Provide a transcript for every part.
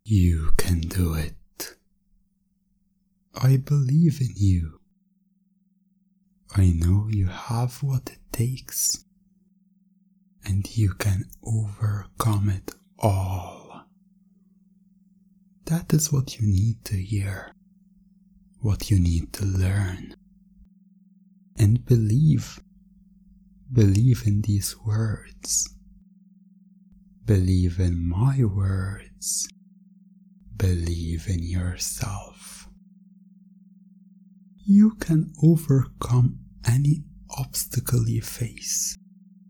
You can do it. I believe in you. I know you have what it takes, and you can overcome it all. That is what you need to hear, what you need to learn. And believe in these words. Believe in my words. Believe in yourself. You can overcome any obstacle you face.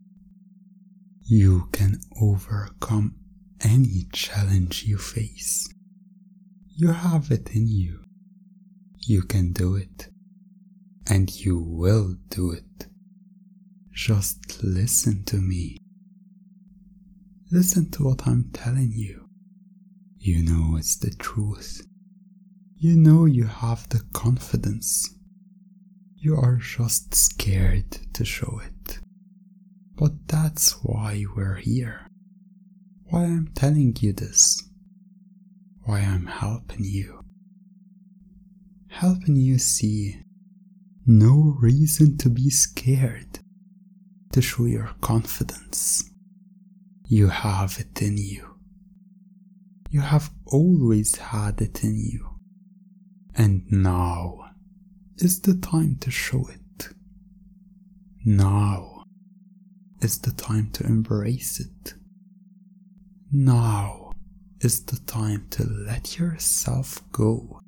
You can overcome any challenge you face. You have it in you. You can do it. And you will do it. Just listen to me. Listen to what I'm telling you. You know it's the truth. You know you have the confidence. You are just scared to show it. But that's why we're here. Why I'm telling you this. Why I'm helping you. Helping you see no reason to be scared, to show your confidence. You have it in you. You have always had it in you. And now is the time to show it. Now is the time to embrace it. Now is the time to let yourself go.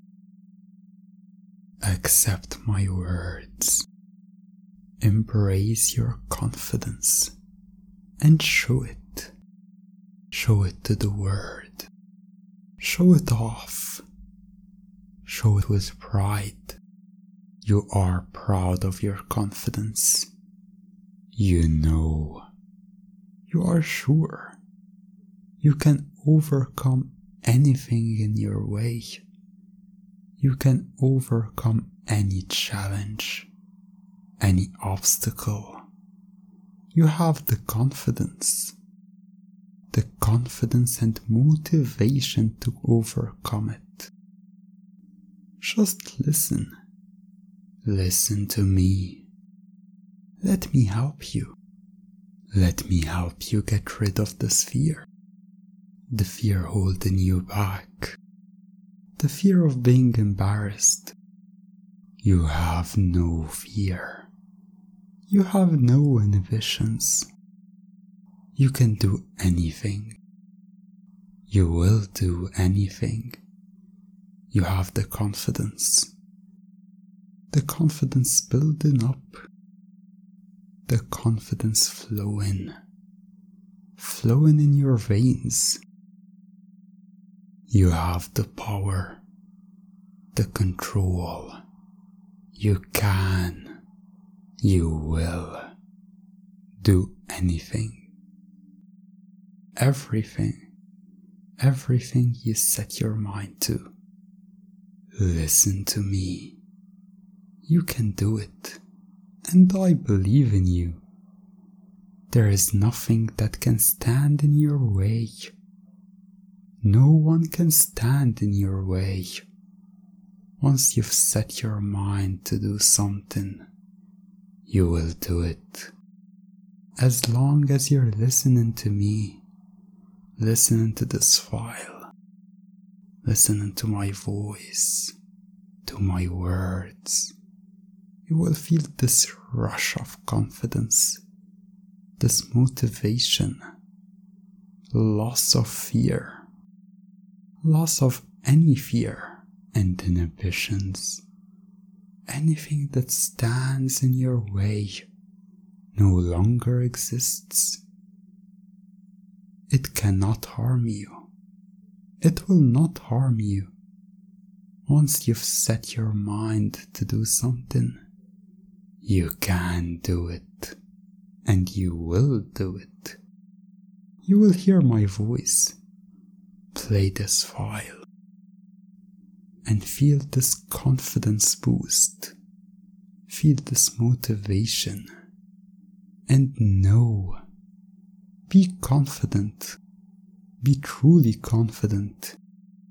Accept my words. Embrace your confidence and show it. Show it to the world. Show it off. Show it with pride. You are proud of your confidence. You know. You are sure. You can overcome anything in your way. You can overcome any challenge, any obstacle. You have the confidence and motivation to overcome it. Just listen. Listen to me. Let me help you. Let me help you get rid of this fear. The fear holding you back. The fear of being embarrassed. You have no fear. You have no inhibitions. You can do anything. You will do anything. You have the confidence. The confidence building up. The confidence flowing in your veins. You have the power, the control. You can, you will do anything. Everything you set your mind to. Listen to me. You can do it, and I believe in you. There is nothing that can stand in your way. No one can stand in your way. Once you've set your mind to do something, you will do it. As long as you're listening to me, listening to this file, listening to my voice, to my words, you will feel this rush of confidence, this motivation, loss of fear, loss of any fear and inhibitions. Anything that stands in your way no longer exists. It cannot harm you. It will not harm you. Once you've set your mind to do something, you can do it, and you will do it. You will hear my voice, play this file, and feel this confidence boost, feel this motivation, and know, be confident, be truly confident.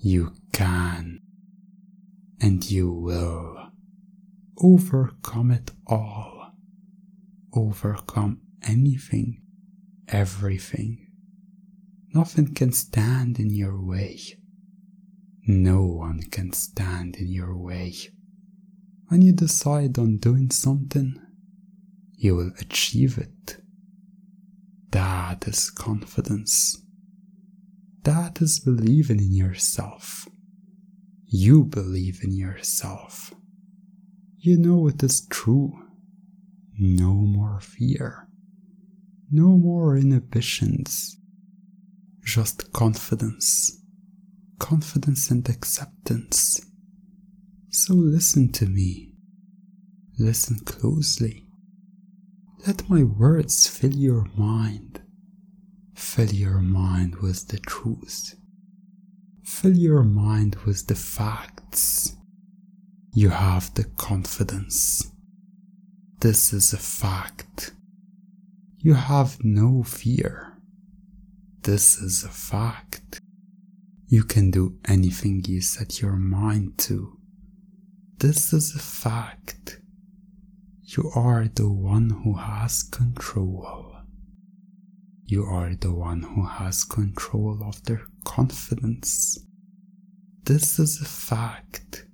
You can and you will overcome it all. Overcome anything, everything. Nothing can stand in your way. No one can stand in your way. When you decide on doing something, you will achieve it. That is confidence. That is believing in yourself. You believe in yourself. You know it is true. No more fear. No more inhibitions. Just confidence. Confidence and acceptance. So listen to me. Listen closely. Let my words fill your mind. Fill your mind with the truth. Fill your mind with the facts. You have the confidence. This is a fact. You have no fear. This is a fact. You can do anything you set your mind to. This is a fact. You are the one who has control. You are the one who has control of their confidence. This is a fact.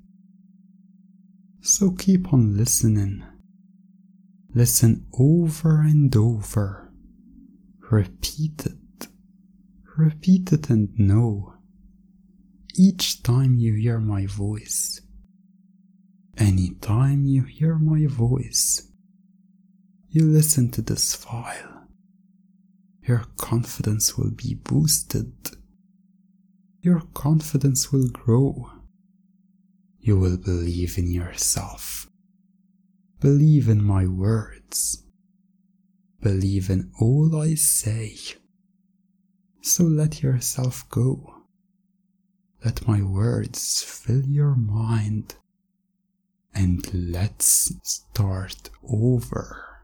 So keep on listening. Listen over and over. Repeat it. Repeat it and know. Each time you hear my voice. Anytime you hear my voice. You listen to this file. Your confidence will be boosted. Your confidence will grow. You will believe in yourself. Believe in my words. Believe in all I say. So let yourself go. Let my words fill your mind. And let's start over.